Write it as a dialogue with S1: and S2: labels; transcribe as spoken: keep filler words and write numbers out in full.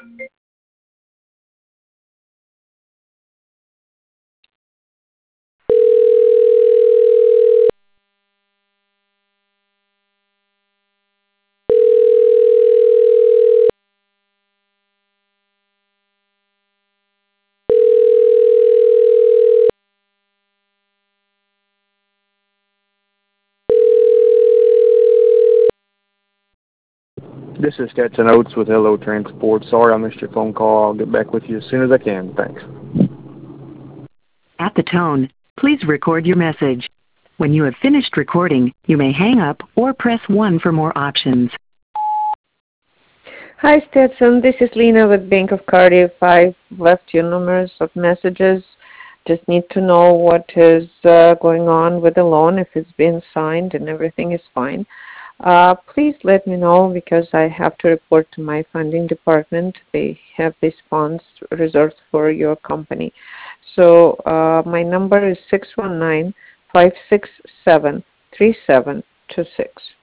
S1: This is Stetson Oates with Hello Transport. Sorry I missed your phone call. I'll get back with you as soon as I can. Thanks.
S2: At the tone, please record your message. When you have finished recording, you may hang up or press one for more options.
S3: Hi, Stetson. This is Lena with Bank of Cardiff. I've left you numerous of messages. Just need to know what is uh, going on with the loan, if it's been signed and everything is fine. Uh, please let me know because I have to report to my funding department. They have these funds reserved for your company. So uh, my number is six one nine, five six seven, three seven two six.